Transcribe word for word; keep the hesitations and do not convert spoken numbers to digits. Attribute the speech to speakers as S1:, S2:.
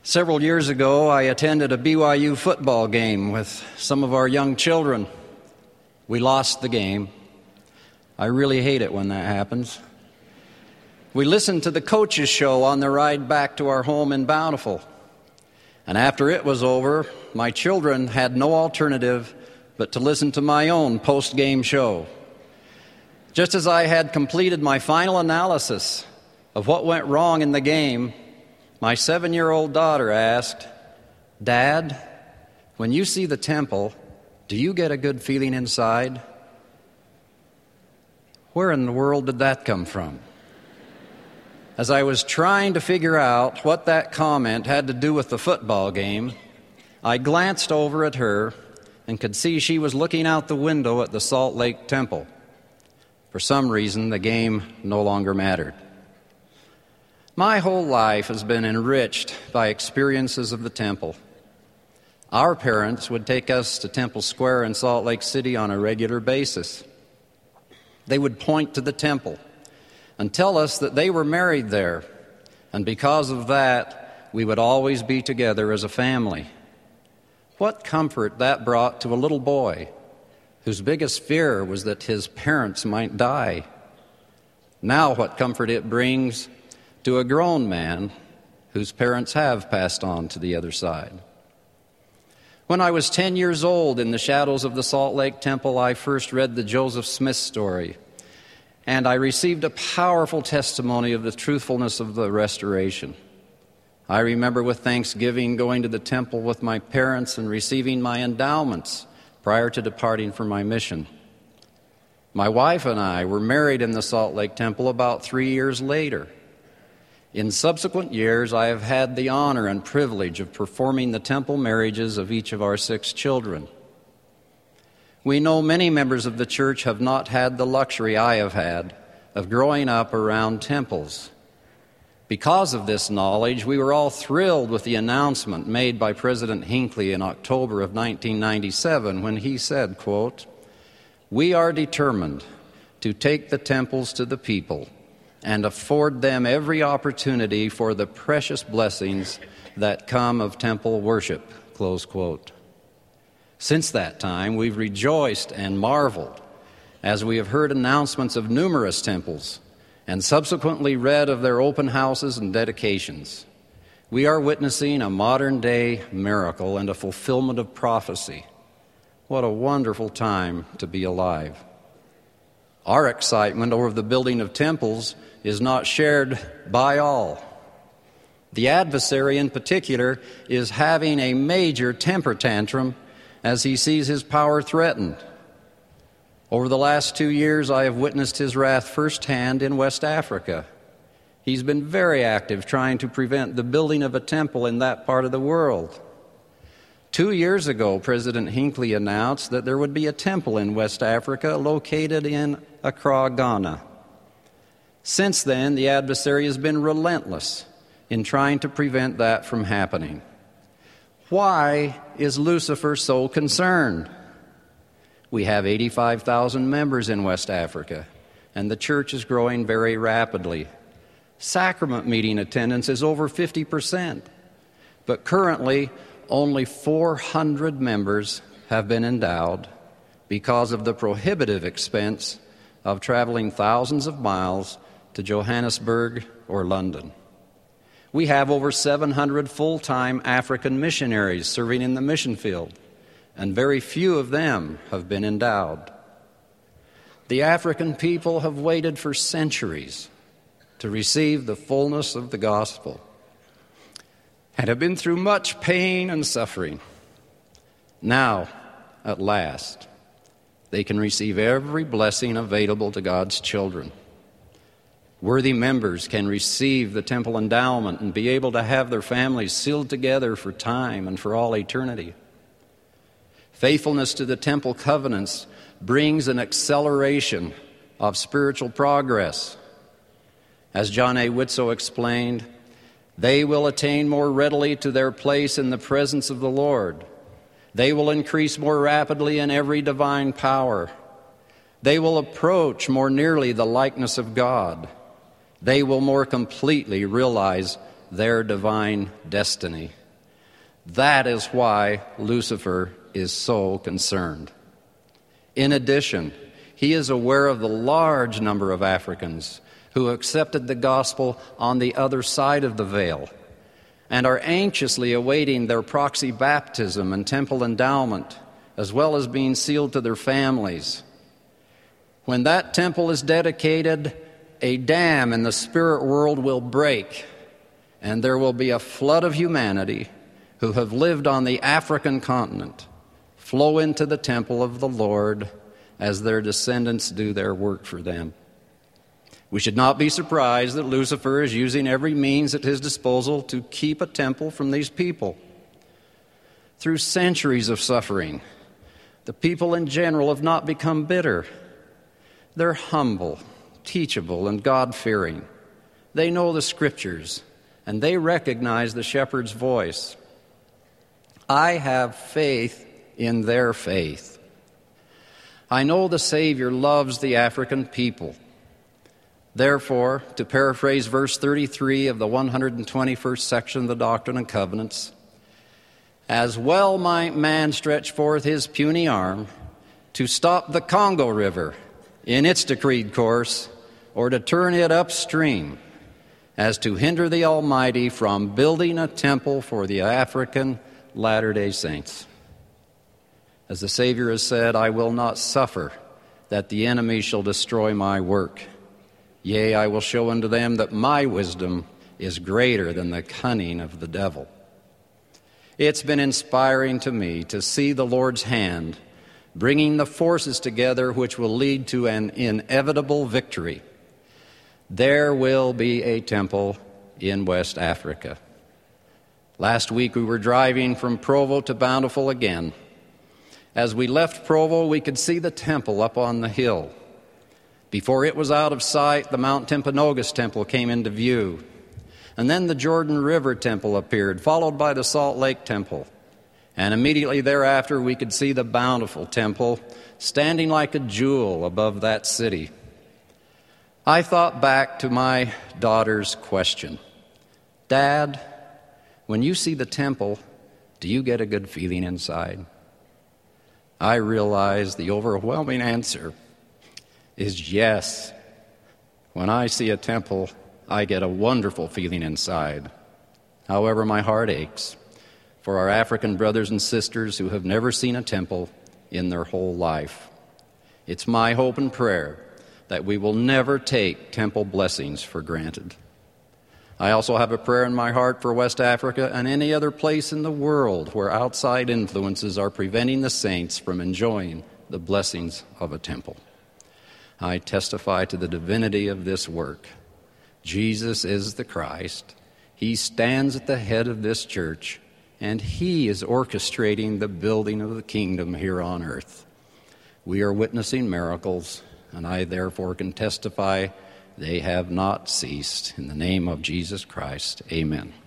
S1: Several years ago, I attended a B Y U football game with some of our young children. We lost the game. I really hate it when that happens. We listened to the coach's show on the ride back to our home in Bountiful. And after it was over, my children had no alternative but to listen to my own post-game show. Just as I had completed my final analysis of what went wrong in the game, my seven-year-old daughter asked, "Dad, when you see the temple, do you get a good feeling inside?" Where in the world did that come from? As I was trying to figure out what that comment had to do with the football game, I glanced over at her and could see she was looking out the window at the Salt Lake Temple. For some reason, the game no longer mattered. My whole life has been enriched by experiences of the temple. Our parents would take us to Temple Square in Salt Lake City on a regular basis. They would point to the temple and tell us that they were married there, and because of that, we would always be together as a family. What comfort that brought to a little boy whose biggest fear was that his parents might die. Now what comfort it brings to a grown man whose parents have passed on to the other side. When I was ten years old, in the shadows of the Salt Lake Temple, I first read the Joseph Smith story, and I received a powerful testimony of the truthfulness of the restoration. I remember with thanksgiving going to the temple with my parents and receiving my endowments prior to departing for my mission. My wife and I were married in the Salt Lake Temple about three years later. In subsequent years, I have had the honor and privilege of performing the temple marriages of each of our six children. We know many members of the church have not had the luxury I have had of growing up around temples. Because of this knowledge, we were all thrilled with the announcement made by President Hinckley in October of nineteen ninety-seven when he said, quote, "We are determined to take the temples to the people and afford them every opportunity for the precious blessings that come of temple worship," close quote. Since that time, we've rejoiced and marveled as we have heard announcements of numerous temples and subsequently read of their open houses and dedications. We are witnessing a modern-day miracle and a fulfillment of prophecy. What a wonderful time to be alive. Our excitement over the building of temples is not shared by all. The adversary in particular is having a major temper tantrum as he sees his power threatened. Over the last two years, I have witnessed his wrath firsthand in West Africa. He's been very active trying to prevent the building of a temple in that part of the world. Two years ago, President Hinckley announced that there would be a temple in West Africa located in Accra, Ghana. Since then, the adversary has been relentless in trying to prevent that from happening. Why is Lucifer so concerned? We have eighty-five thousand members in West Africa, and the church is growing very rapidly. Sacrament meeting attendance is over fifty percent, but currently only four hundred members have been endowed because of the prohibitive expense of traveling thousands of miles to Johannesburg or London. We have over seven hundred full-time African missionaries serving in the mission field, and very few of them have been endowed. The African people have waited for centuries to receive the fullness of the gospel and have been through much pain and suffering. Now, at last, they can receive every blessing available to God's children. Worthy members can receive the temple endowment and be able to have their families sealed together for time and for all eternity. Faithfulness to the temple covenants brings an acceleration of spiritual progress. As John A. Whitsoe explained, they will attain more readily to their place in the presence of the Lord. They will increase more rapidly in every divine power. They will approach more nearly the likeness of God. They will more completely realize their divine destiny. That is why Lucifer is so concerned. In addition, he is aware of the large number of Africans who accepted the gospel on the other side of the veil and are anxiously awaiting their proxy baptism and temple endowment, as well as being sealed to their families. When that temple is dedicated, a dam in the spirit world will break, and there will be a flood of humanity who have lived on the African continent flow into the temple of the Lord as their descendants do their work for them. We should not be surprised that Lucifer is using every means at his disposal to keep a temple from these people. Through centuries of suffering, the people in general have not become bitter. They're humble, teachable, and God-fearing. They know the Scriptures, and they recognize the shepherd's voice. I have faith in their faith. I know the Savior loves the African people. Therefore, to paraphrase verse thirty-three of the one hundred twenty-first section of the Doctrine and Covenants, as well might man stretch forth his puny arm to stop the Congo River in its decreed course, or to turn it upstream, as to hinder the Almighty from building a temple for the African Latter-day Saints. As the Savior has said, I will not suffer that the enemy shall destroy my work. Yea, I will show unto them that my wisdom is greater than the cunning of the devil. It's been inspiring to me to see the Lord's hand bringing the forces together which will lead to an inevitable victory. There will be a temple in West Africa. Last week we were driving from Provo to Bountiful again. As we left Provo, we could see the temple up on the hill. Before it was out of sight, the Mount Timpanogos temple came into view. And then the Jordan River temple appeared, followed by the Salt Lake temple. And immediately thereafter, we could see the Bountiful temple standing like a jewel above that city. I thought back to my daughter's question. Dad, when you see the temple, do you get a good feeling inside? I realized the overwhelming answer is yes. When I see a temple, I get a wonderful feeling inside. However, my heart aches for our African brothers and sisters who have never seen a temple in their whole life. It's my hope and prayer that we will never take temple blessings for granted. I also have a prayer in my heart for West Africa and any other place in the world where outside influences are preventing the saints from enjoying the blessings of a temple. I testify to the divinity of this work. Jesus is the Christ. He stands at the head of this church, and He is orchestrating the building of the kingdom here on earth. We are witnessing miracles, and I therefore can testify they have not ceased. In the name of Jesus Christ, amen.